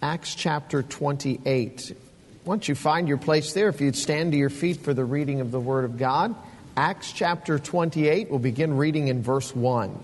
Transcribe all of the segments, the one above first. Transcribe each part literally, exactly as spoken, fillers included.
Acts chapter twenty-eight. Once you find your place there, if you'd stand to your feet for the reading of the Word of God. Acts chapter twenty-eight, we'll begin reading in verse one.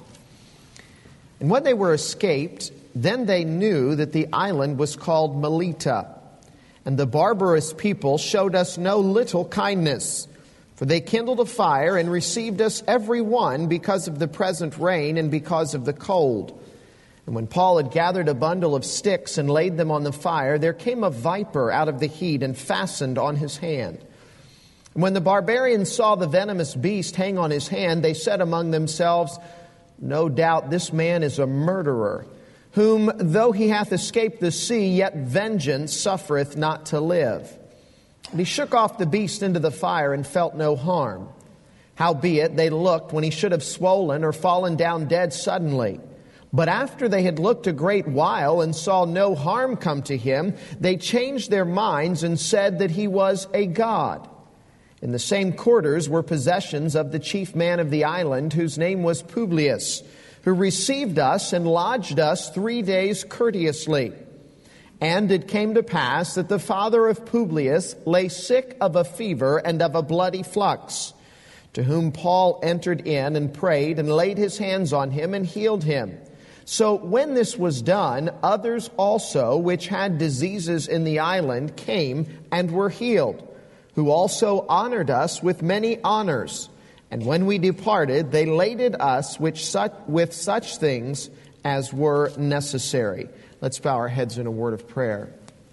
And when they were escaped, then they knew that the island was called Melita. And the barbarous people showed us no little kindness, for they kindled a fire and received us every one because of the present rain and because of the cold. And when Paul had gathered a bundle of sticks and laid them on the fire, there came a viper out of the heat and fastened on his hand. And when the barbarians saw the venomous beast hang on his hand, they said among themselves, "No doubt this man is a murderer, whom, though he hath escaped the sea, yet vengeance suffereth not to live." And he shook off the beast into the fire and felt no harm. Howbeit they looked when he should have swollen or fallen down dead suddenly. But after they had looked a great while and saw no harm come to him, they changed their minds and said that he was a god. In the same quarters were possessions of the chief man of the island, whose name was Publius, who received us and lodged us three days courteously. And it came to pass that the father of Publius lay sick of a fever and of a bloody flux, to whom Paul entered in and prayed and laid his hands on him and healed him. So when this was done, others also, which had diseases in the island, came and were healed, who also honored us with many honors. And when we departed, they laded us with such, with such things as were necessary. Let's bow our heads in a word of prayer.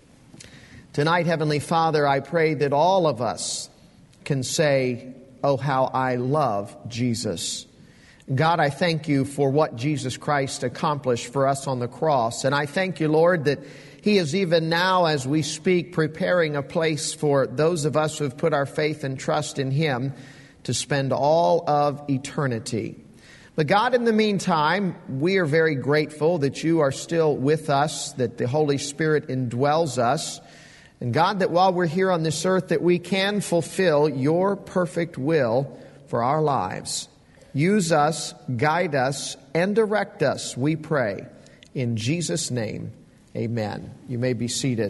Tonight, Heavenly Father, I pray that all of us can say, "Oh, how I love Jesus." God, I thank you for what Jesus Christ accomplished for us on the cross. And I thank you, Lord, that he is even now, as we speak, preparing a place for those of us who have put our faith and trust in him to spend all of eternity. But God, in the meantime, we are very grateful that you are still with us, that the Holy Spirit indwells us. And God, that while we're here on this earth, that we can fulfill your perfect will for our lives. Use us, guide us, and direct us, we pray. In Jesus' name, amen. You may be seated.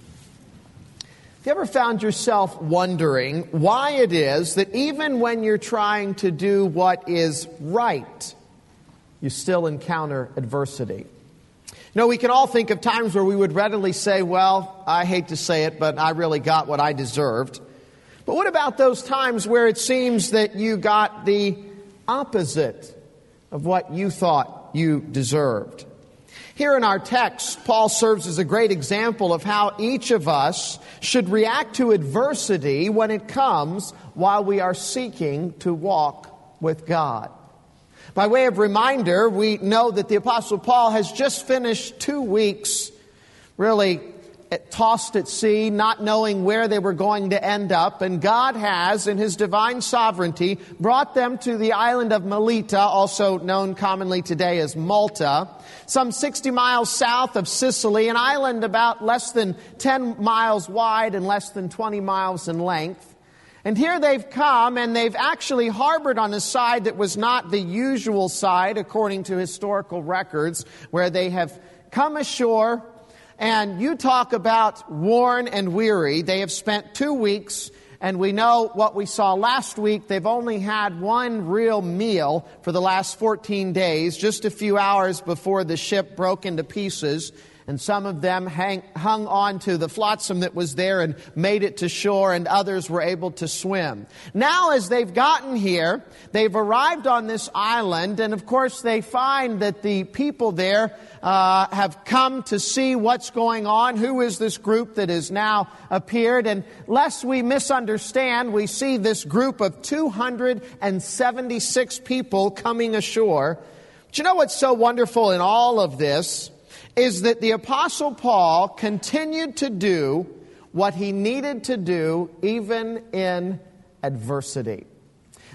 Have you ever found yourself wondering why it is that even when you're trying to do what is right, you still encounter adversity? You know, we can all think of times where we would readily say, well, I hate to say it, but I really got what I deserved. But what about those times where it seems that you got the opposite of what you thought you deserved? Here in our text, Paul serves as a great example of how each of us should react to adversity when it comes while we are seeking to walk with God. By way of reminder, we know that the Apostle Paul has just finished two weeks really tossed at sea, not knowing where they were going to end up. And God has, in his divine sovereignty, brought them to the island of Melita, also known commonly today as Malta, some sixty miles south of Sicily, an island about less than ten miles wide and less than twenty miles in length. And here they've come, and they've actually harbored on a side that was not the usual side, according to historical records, where they have come ashore. And you talk about worn and weary. They have spent two weeks, and we know what we saw last week. They've only had one real meal for the last fourteen days, just a few hours before the ship broke into pieces. And some of them hang, hung on to the flotsam that was there and made it to shore, and others were able to swim. Now, as they've gotten here, they've arrived on this island, and of course they find that the people there uh, have come to see what's going on. Who is this group that has now appeared? And lest we misunderstand, we see this group of two hundred seventy-six people coming ashore. But you know what's so wonderful in all of this? Is that the Apostle Paul continued to do what he needed to do even in adversity.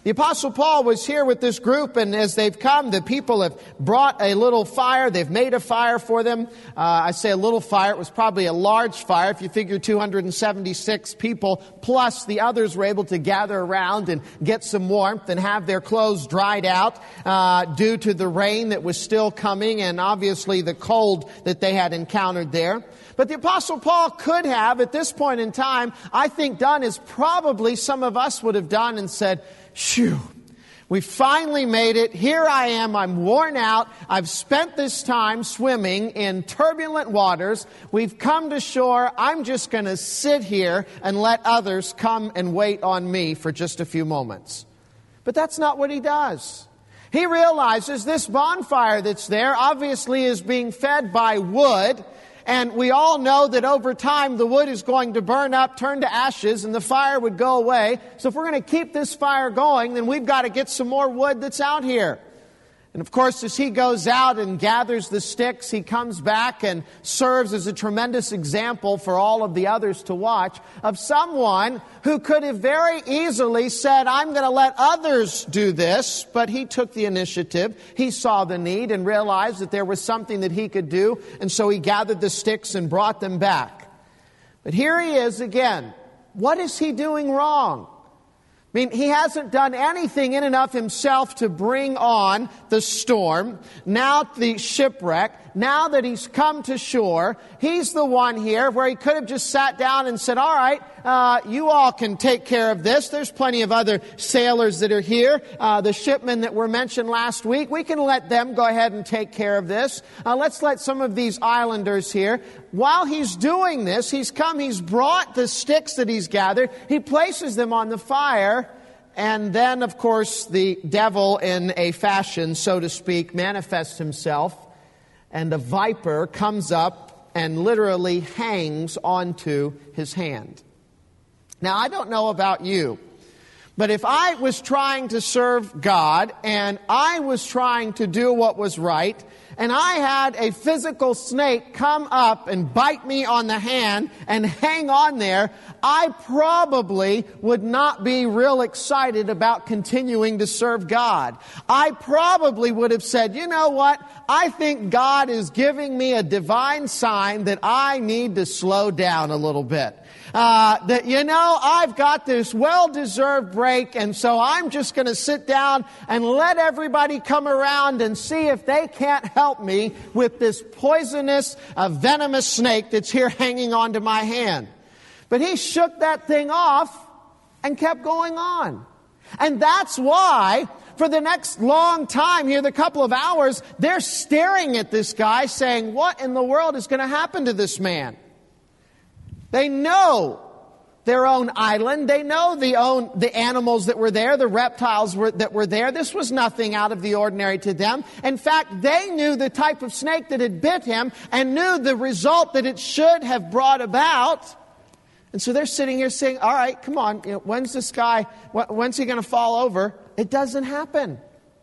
The Apostle Paul was here with this group, and as they've come, the people have brought a little fire. They've made a fire for them. Uh, I say a little fire. It was probably a large fire. If you figure two hundred seventy-six people, plus the others were able to gather around and get some warmth and have their clothes dried out uh, due to the rain that was still coming and obviously the cold that they had encountered there. But the Apostle Paul could have, at this point in time, I think done as probably some of us would have done and said, "Phew, we finally made it. Here I am. I'm worn out. I've spent this time swimming in turbulent waters. We've come to shore. I'm just going to sit here and let others come and wait on me for just a few moments." But that's not what he does. He realizes this bonfire that's there obviously is being fed by wood. And we all know that over time the wood is going to burn up, turn to ashes, and the fire would go away. So if we're going to keep this fire going, then we've got to get some more wood that's out here. And of course, as he goes out and gathers the sticks, he comes back and serves as a tremendous example for all of the others to watch of someone who could have very easily said, "I'm going to let others do this," but he took the initiative. He saw the need and realized that there was something that he could do, and so he gathered the sticks and brought them back. But here he is again. What is he doing wrong? I mean, he hasn't done anything in and of himself to bring on the storm, now the shipwreck, now that he's come to shore. He's the one here where he could have just sat down and said, "All right, uh, you all can take care of this. There's plenty of other sailors that are here. Uh, the shipmen that were mentioned last week, we can let them go ahead and take care of this. Uh, let's let some of these islanders here." While he's doing this, he's come, he's brought the sticks that he's gathered, he places them on the fire, and then, of course, the devil, in a fashion, so to speak, manifests himself, and a viper comes up and literally hangs onto his hand. Now, I don't know about you, but if I was trying to serve God, and I was trying to do what was right, and I had a physical snake come up and bite me on the hand and hang on there, I probably would not be real excited about continuing to serve God. I probably would have said, "You know what? I think God is giving me a divine sign that I need to slow down a little bit. Uh, that, you know, I've got this well-deserved break, and so I'm just going to sit down and let everybody come around and see if they can't help me with this poisonous, uh, venomous snake that's here hanging onto my hand." But he shook that thing off and kept going on. And that's why, for the next long time here, the couple of hours, they're staring at this guy saying, "What in the world is going to happen to this man?" They know their own island. They know the own the animals that were there, the reptiles were, that were there. This was nothing out of the ordinary to them. In fact, they knew the type of snake that had bit him and knew the result that it should have brought about. And so they're sitting here saying, "All right, come on, you know, when's this guy, when's he going to fall over?" It doesn't happen.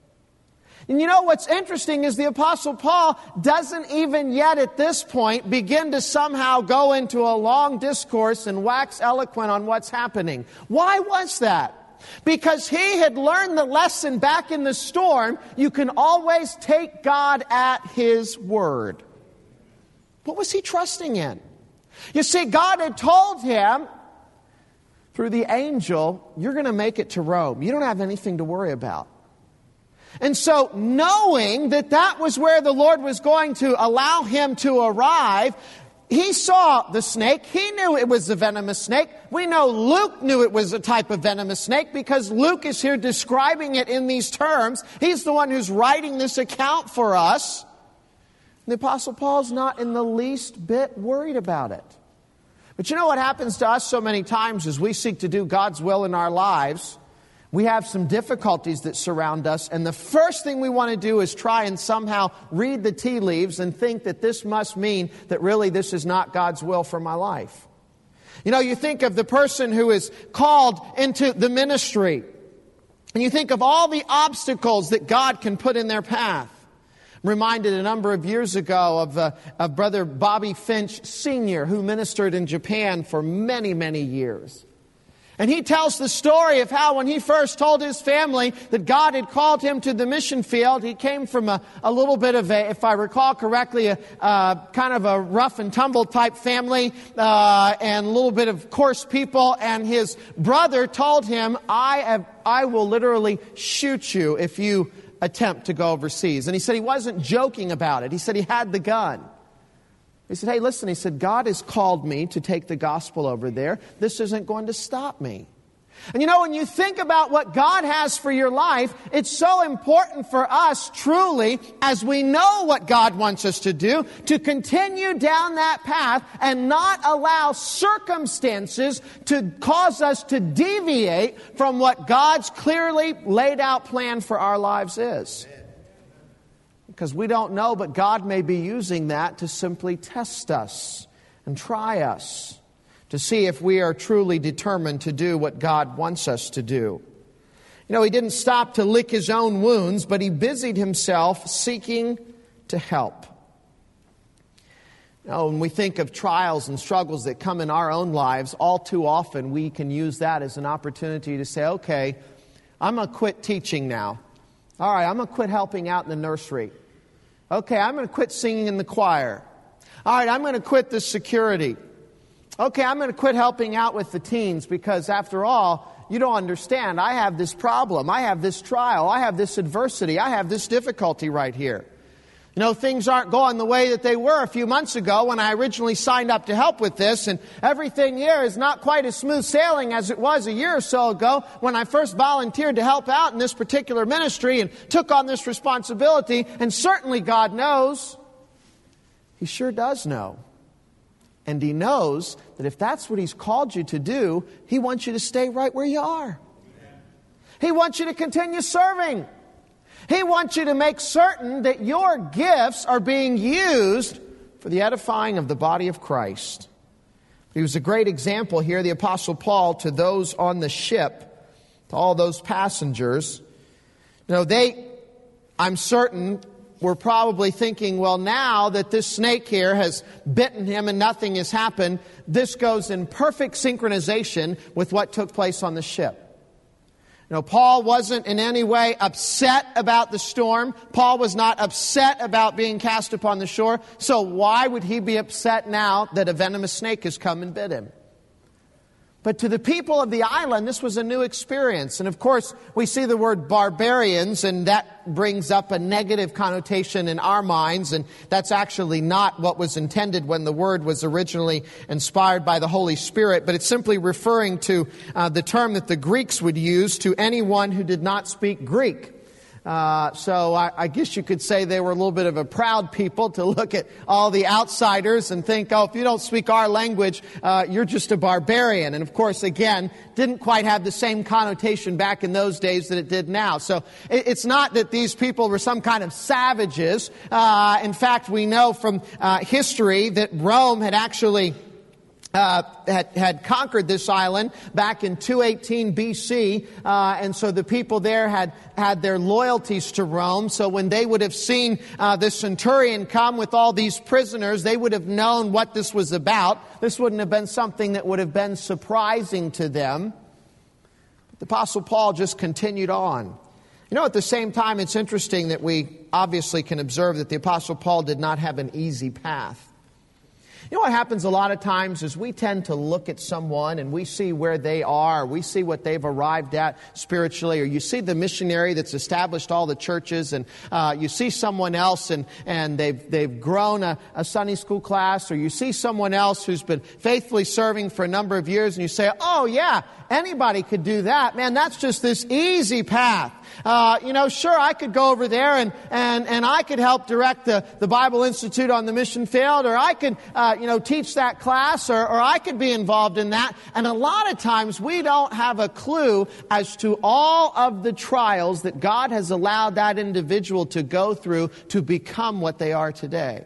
And you know what's interesting is the Apostle Paul doesn't even yet at this point begin to somehow go into a long discourse and wax eloquent on what's happening. Why was that? Because he had learned the lesson back in the storm. You can always take God at His word. What was he trusting in? You see, God had told him through the angel, "You're going to make it to Rome. You don't have anything to worry about." And so, knowing that that was where the Lord was going to allow him to arrive, he saw the snake. He knew it was a venomous snake. We know Luke knew it was a type of venomous snake because Luke is here describing it in these terms. He's the one who's writing this account for us. And the Apostle Paul's not in the least bit worried about it. But you know what happens to us so many times as we seek to do God's will in our lives? We have some difficulties that surround us, and the first thing we want to do is try and somehow read the tea leaves and think that this must mean that really this is not God's will for my life. You know, you think of the person who is called into the ministry, and you think of all the obstacles that God can put in their path. I'm reminded a number of years ago of, uh, of Brother Bobby Finch Senior, who ministered in Japan for many, many years. And he tells the story of how when he first told his family that God had called him to the mission field, he came from a, a little bit of a, if I recall correctly, a, uh, kind of a rough and tumble type family, uh, and a little bit of coarse people. And his brother told him, I have, I will literally shoot you if you attempt to go overseas. And he said he wasn't joking about it. He said he had the gun. He said, hey, listen, he said, God has called me to take the gospel over there. This isn't going to stop me. And you know, when you think about what God has for your life, it's so important for us truly, as we know what God wants us to do, to continue down that path and not allow circumstances to cause us to deviate from what God's clearly laid out plan for our lives is. Because we don't know, but God may be using that to simply test us and try us to see if we are truly determined to do what God wants us to do. You know, he didn't stop to lick his own wounds, but he busied himself seeking to help. You know, when we think of trials and struggles that come in our own lives, all too often we can use that as an opportunity to say, okay, I'm going to quit teaching now. All right, I'm going to quit helping out in the nursery. Okay, I'm going to quit singing in the choir. All right, I'm going to quit the security. Okay, I'm going to quit helping out with the teens because after all, you don't understand. I have this problem. I have this trial. I have this adversity. I have this difficulty right here. You know, things aren't going the way that they were a few months ago when I originally signed up to help with this, and everything here is not quite as smooth sailing as it was a year or so ago when I first volunteered to help out in this particular ministry and took on this responsibility, and certainly God knows. He sure does know. And He knows that if that's what He's called you to do, He wants you to stay right where you are. He wants you to continue serving. He wants you to make certain that your gifts are being used for the edifying of the body of Christ. He was a great example here, the Apostle Paul, to those on the ship, to all those passengers. You know, they, I'm certain, were probably thinking, well, now that this snake here has bitten him and nothing has happened, this goes in perfect synchronization with what took place on the ship. You know, Paul wasn't in any way upset about the storm. Paul was not upset about being cast upon the shore. So why would he be upset now that a venomous snake has come and bit him? But to the people of the island, this was a new experience. And of course, we see the word barbarians, and that brings up a negative connotation in our minds. And that's actually not what was intended when the word was originally inspired by the Holy Spirit. But it's simply referring to uh, the term that the Greeks would use to anyone who did not speak Greek. Uh, so I, I guess you could say they were a little bit of a proud people to look at all the outsiders and think, oh, if you don't speak our language, uh, you're just a barbarian. And of course, again, didn't quite have the same connotation back in those days that it did now. So it, it's not that these people were some kind of savages. Uh, in fact, we know from uh, history that Rome had actually Uh, had, had conquered this island back in two eighteen B C, uh, and so the people there had had their loyalties to Rome. So when they would have seen uh, the centurion come with all these prisoners, they would have known what this was about. This wouldn't have been something that would have been surprising to them. But the Apostle Paul just continued on. You know, at the same time, it's interesting that we obviously can observe that the Apostle Paul did not have an easy path. You know what happens a lot of times is we tend to look at someone and we see where they are. We see what they've arrived at spiritually. Or you see the missionary that's established all the churches, and uh, you see someone else and, and they've, they've grown a, a Sunday school class. Or you see someone else who's been faithfully serving for a number of years, and you say, oh yeah, anybody could do that. Man, that's just this easy path. Uh, you know, sure, I could go over there and, and, and I could help direct the, the Bible Institute on the mission field, or I could, uh, you know, teach that class, or, or I could be involved in that. And a lot of times we don't have a clue as to all of the trials that God has allowed that individual to go through to become what they are today.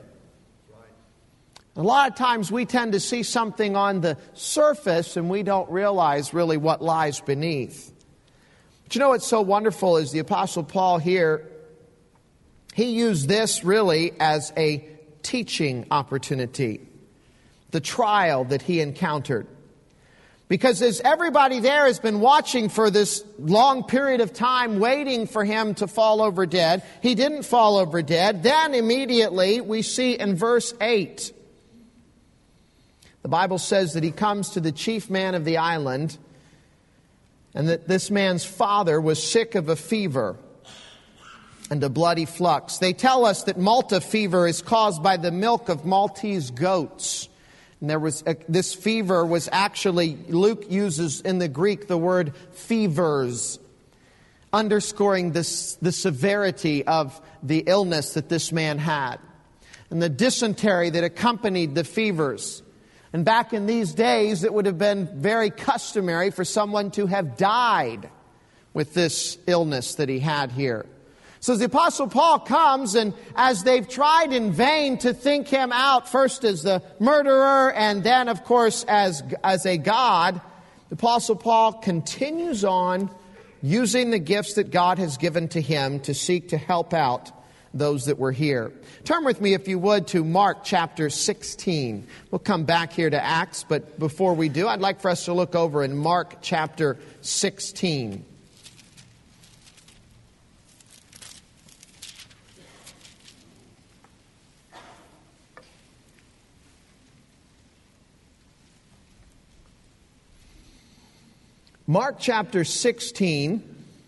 A lot of times we tend to see something on the surface and we don't realize really what lies beneath. But you know what's so wonderful is the Apostle Paul here, he used this really as a teaching opportunity, the trial that he encountered. Because as everybody there has been watching for this long period of time, waiting for him to fall over dead, he didn't fall over dead. Then immediately we see in verse eight, the Bible says that he comes to the chief man of the island, and that this man's father was sick of a fever and a bloody flux. They tell us that Malta fever is caused by the milk of Maltese goats. And there was a, this fever was actually, Luke uses in the Greek the word fevers, underscoring this, the severity of the illness that this man had, and the dysentery that accompanied the fevers. And back in these days, it would have been very customary for someone to have died with this illness that he had here. So the Apostle Paul comes, and as they've tried in vain to think him out, first as the murderer and then, of course, as, as a god, the Apostle Paul continues on using the gifts that God has given to him to seek to help out those that were here. Turn with me, if you would, to Mark chapter sixteen. We'll come back here to Acts, but before we do, I'd like for us to look over in Mark chapter sixteen. Mark chapter sixteen,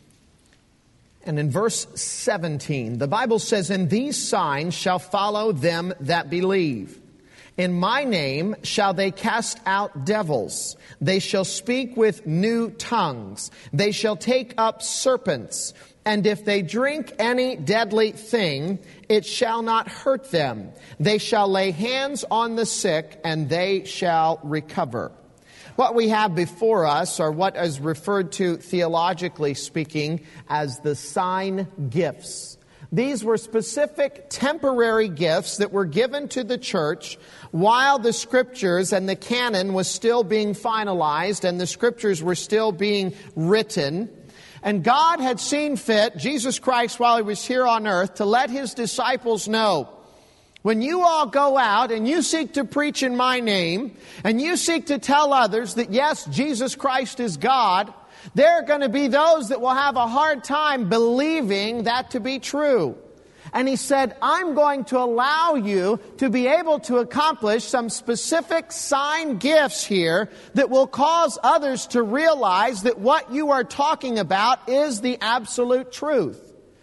and in verse seventeen, the Bible says, "And these signs shall follow them that believe. In my name shall they cast out devils. They shall speak with new tongues. They shall take up serpents. And if they drink any deadly thing, it shall not hurt them. They shall lay hands on the sick, and they shall recover." What we have before us are what is referred to, theologically speaking, as the sign gifts. These were specific temporary gifts that were given to the church while the Scriptures and the canon was still being finalized and the Scriptures were still being written. And God had seen fit, Jesus Christ, while He was here on earth, to let His disciples know, when you all go out and you seek to preach in my name, and you seek to tell others that yes, Jesus Christ is God, there are going to be those that will have a hard time believing that to be true. And He said, I'm going to allow you to be able to accomplish some specific sign gifts here that will cause others to realize that what you are talking about is the absolute truth.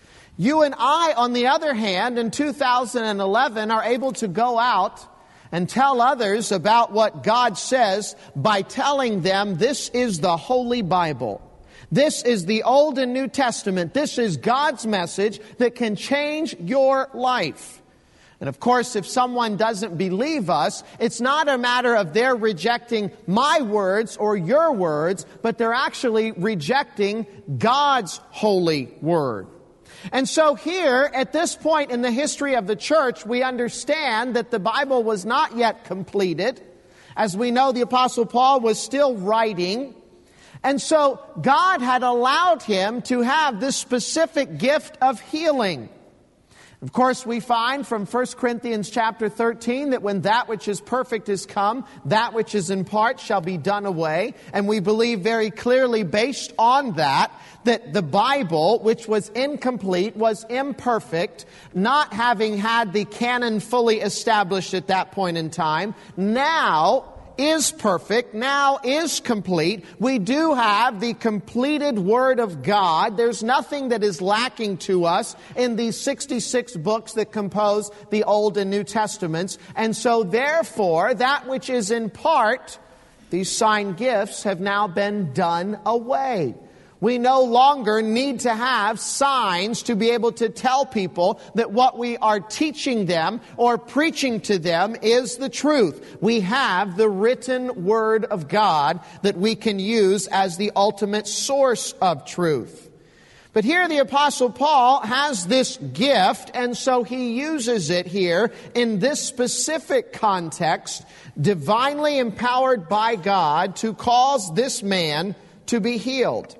You and I, on the other hand, in two thousand eleven, are able to go out and tell others about what God says by telling them this is the Holy Bible. This is the Old and New Testament. This is God's message that can change your life. And of course, if someone doesn't believe us, it's not a matter of they're rejecting my words or your words, but they're actually rejecting God's holy word. And so here, at this point in the history of the church, we understand that the Bible was not yet completed. As we know, the Apostle Paul was still writing. And so God had allowed him to have this specific gift of healing. Of course, we find from First Corinthians chapter thirteen that when that which is perfect is come, that which is in part shall be done away. And we believe very clearly based on that, that the Bible, which was incomplete, was imperfect, not having had the canon fully established at that point in time, now is perfect, now is complete. We do have the completed Word of God. There's nothing that is lacking to us in these sixty-six books that compose the Old and New Testaments. And so therefore, that which is in part, these sign gifts, have now been done away. We no longer need to have signs to be able to tell people that what we are teaching them or preaching to them is the truth. We have the written Word of God that we can use as the ultimate source of truth. But here the Apostle Paul has this gift, and so he uses it here in this specific context, divinely empowered by God to cause this man to be healed.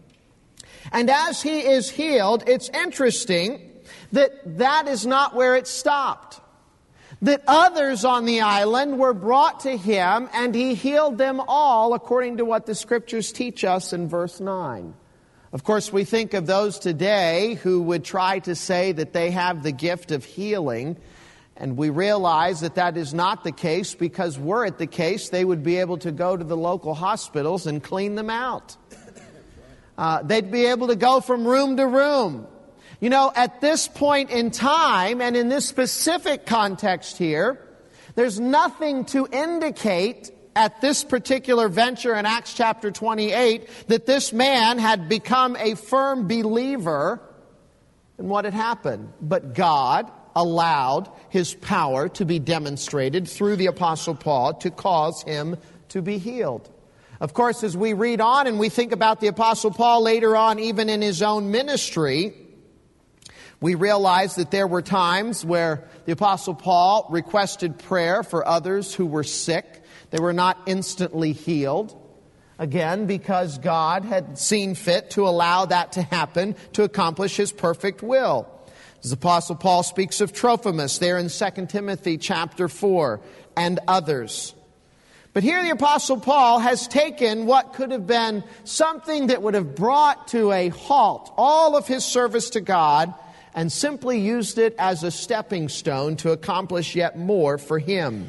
And as he is healed, it's interesting that that is not where it stopped. that others on the island were brought to him, and he healed them all, according to what the Scriptures teach us in verse nine. Of course, we think of those today who would try to say that they have the gift of healing, and we realize that that is not the case, because were it the case, they would be able to go to the local hospitals and clean them out. Uh, they'd be able to go from room to room. You know, at this point in time, and in this specific context here, there's nothing to indicate at this particular venture in Acts chapter twenty-eight that this man had become a firm believer in what had happened. But God allowed His power to be demonstrated through the Apostle Paul to cause him to be healed. Of course, as we read on and we think about the Apostle Paul later on, even in his own ministry, we realize that there were times where the Apostle Paul requested prayer for others who were sick. They were not instantly healed. Again, because God had seen fit to allow that to happen to accomplish His perfect will. As the Apostle Paul speaks of Trophimus there in Second Timothy chapter four and others. But here the Apostle Paul has taken what could have been something that would have brought to a halt all of his service to God and simply used it as a stepping stone to accomplish yet more for Him.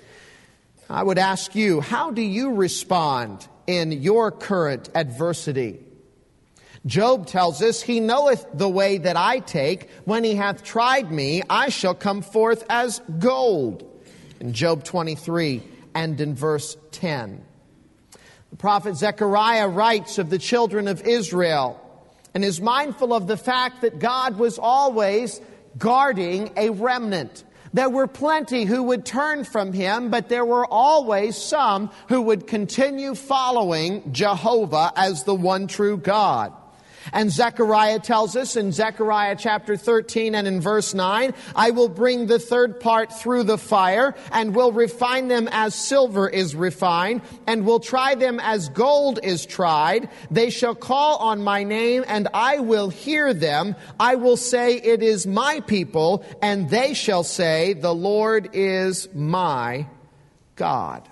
I would ask you, how do you respond in your current adversity? Job tells us, He knoweth the way that I take. When He hath tried me, I shall come forth as gold. In Job twenty-three and in verse ten. The prophet Zechariah writes of the children of Israel and is mindful of the fact that God was always guarding a remnant. There were plenty who would turn from Him, but there were always some who would continue following Jehovah as the one true God. And Zechariah tells us in Zechariah chapter thirteen and in verse nine, I will bring the third part through the fire, and will refine them as silver is refined, and will try them as gold is tried. They shall call on my name, and I will hear them. I will say, it is my people, and they shall say, the Lord is my God.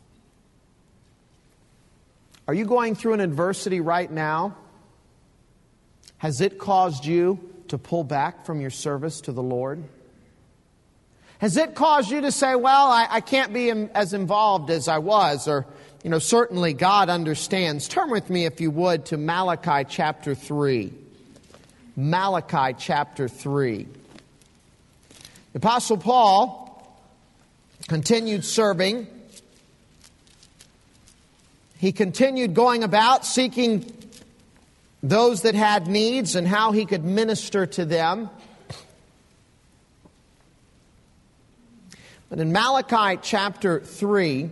Are you going through an adversity right now? Has it caused you to pull back from your service to the Lord? Has it caused you to say, well, I, I can't be as involved as I was, or, you know, certainly God understands. Turn with me, if you would, to Malachi chapter three. Malachi chapter three. The Apostle Paul continued serving. He continued going about seeking those that had needs and how he could minister to them. But in Malachi chapter three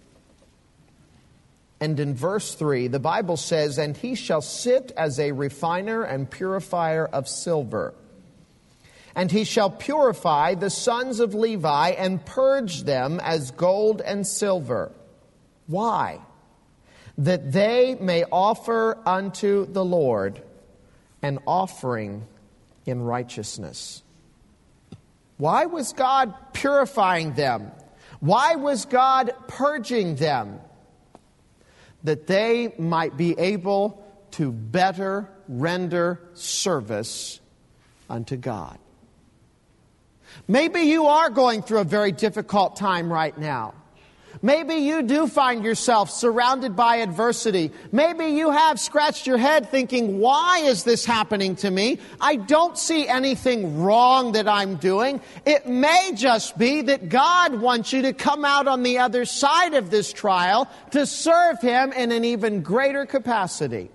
and in verse three, the Bible says, and he shall sit as a refiner and purifier of silver. And he shall purify the sons of Levi and purge them as gold and silver. Why? That they may offer unto the Lord an offering in righteousness. Why was God purifying them? Why was God purging them? That they might be able to better render service unto God. Maybe you are going through a very difficult time right now. Maybe you do find yourself surrounded by adversity. Maybe you have scratched your head thinking, why is this happening to me? I don't see anything wrong that I'm doing. It may just be that God wants you to come out on the other side of this trial to serve Him in an even greater capacity.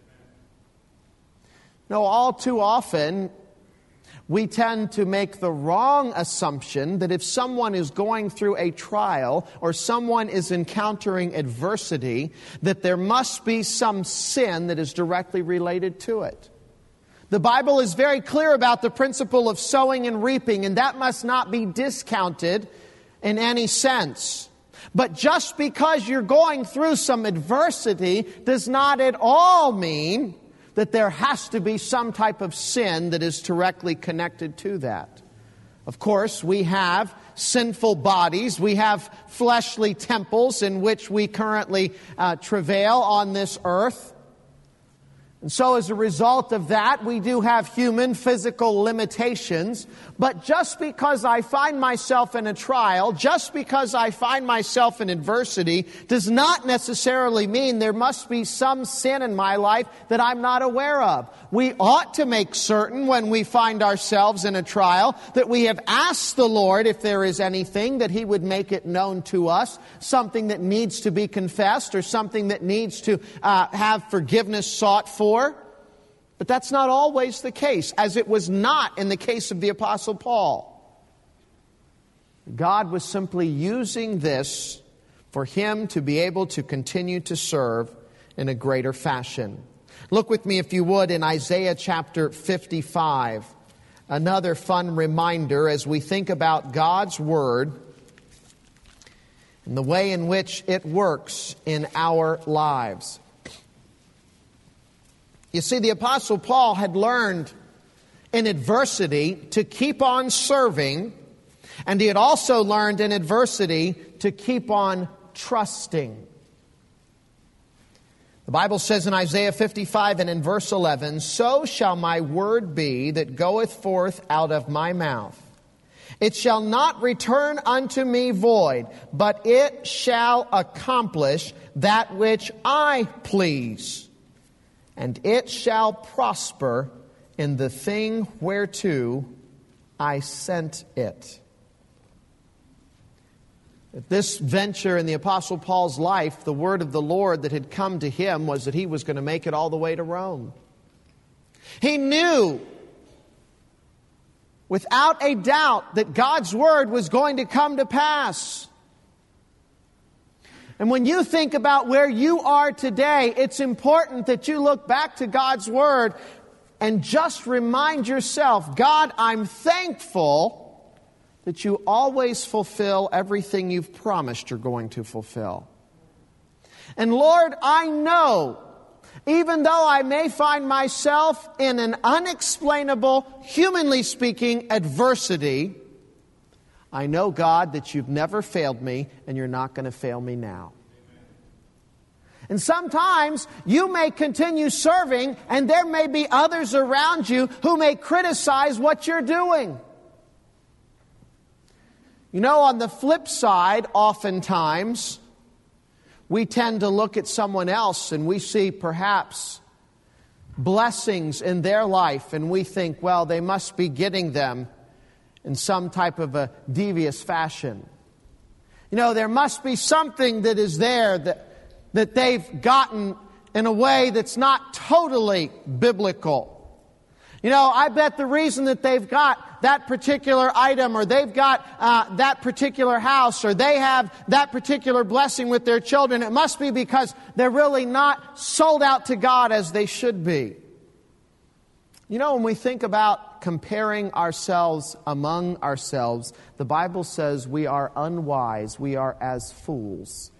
No, all too often, we tend to make the wrong assumption that if someone is going through a trial or someone is encountering adversity, that there must be some sin that is directly related to it. The Bible is very clear about the principle of sowing and reaping, and that must not be discounted in any sense. But just because you're going through some adversity does not at all mean that there has to be some type of sin that is directly connected to that. Of course, we have sinful bodies. We have fleshly temples in which we currently uh, travail on this earth. And so as a result of that, we do have human physical limitations. But just because I find myself in a trial, just because I find myself in adversity, does not necessarily mean there must be some sin in my life that I'm not aware of. We ought to make certain when we find ourselves in a trial that we have asked the Lord if there is anything, that He would make it known to us, something that needs to be confessed or something that needs to uh, have forgiveness sought for. But that's not always the case, as it was not in the case of the Apostle Paul. God was simply using this for him to be able to continue to serve in a greater fashion. Look with me, if you would, in Isaiah chapter fifty-five. Another fun reminder as we think about God's Word and the way in which it works in our lives. You see, the Apostle Paul had learned in adversity to keep on serving, and he had also learned in adversity to keep on trusting. The Bible says in Isaiah fifty-five and in verse eleven, "So shall my word be that goeth forth out of my mouth. It shall not return unto me void, but it shall accomplish that which I please. And it shall prosper in the thing whereto I sent it." At this venture in the Apostle Paul's life, the word of the Lord that had come to him was that he was going to make it all the way to Rome. He knew without a doubt that God's word was going to come to pass. And when you think about where you are today, it's important that you look back to God's Word and just remind yourself, God, I'm thankful that you always fulfill everything you've promised you're going to fulfill. And Lord, I know, even though I may find myself in an unexplainable, humanly speaking, adversity, I know, God, that you've never failed me and you're not going to fail me now. And sometimes you may continue serving and there may be others around you who may criticize what you're doing. You know, on the flip side, oftentimes, we tend to look at someone else and we see perhaps blessings in their life and we think, well, they must be getting them in some type of a devious fashion. You know, there must be something that is there that, that they've gotten in a way that's not totally biblical. You know, I bet the reason that they've got that particular item, or they've got uh, that particular house, or they have that particular blessing with their children, it must be because they're really not sold out to God as they should be. You know, when we think about comparing ourselves among ourselves, the Bible says we are unwise, we are as fools.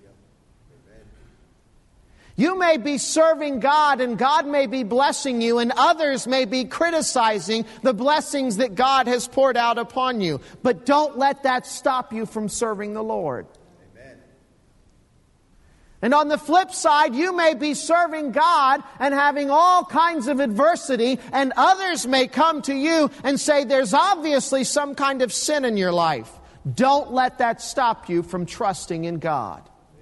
You may be serving God and God may be blessing you and others may be criticizing the blessings that God has poured out upon you. But don't let that stop you from serving the Lord. Amen. And on the flip side, you may be serving God and having all kinds of adversity, and others may come to you and say there's obviously some kind of sin in your life. Don't let that stop you from trusting in God.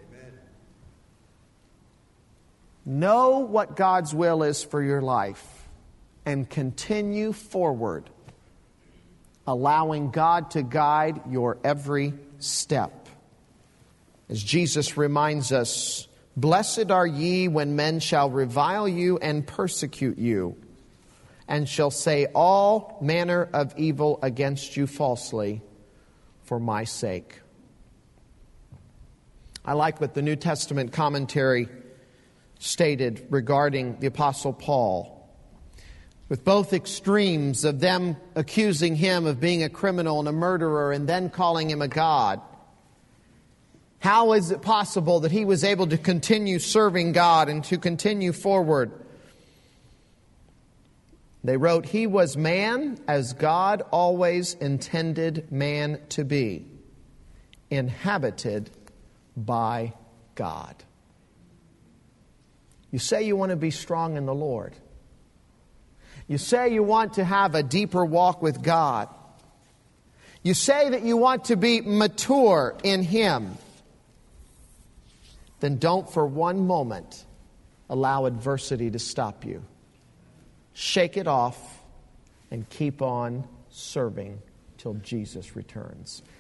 Know what God's will is for your life and continue forward, allowing God to guide your every step. As Jesus reminds us, "Blessed are ye when men shall revile you and persecute you, and shall say all manner of evil against you falsely for my sake." I like what the New Testament commentary stated regarding the Apostle Paul. With both extremes of them accusing him of being a criminal and a murderer and then calling him a god, how is it possible that he was able to continue serving God and to continue forward? They wrote, "He was man as God always intended man to be, inhabited by God." You say you want to be strong in the Lord. You say you want to have a deeper walk with God. You say that you want to be mature in Him. Then don't for one moment allow adversity to stop you. Shake it off and keep on serving till Jesus returns.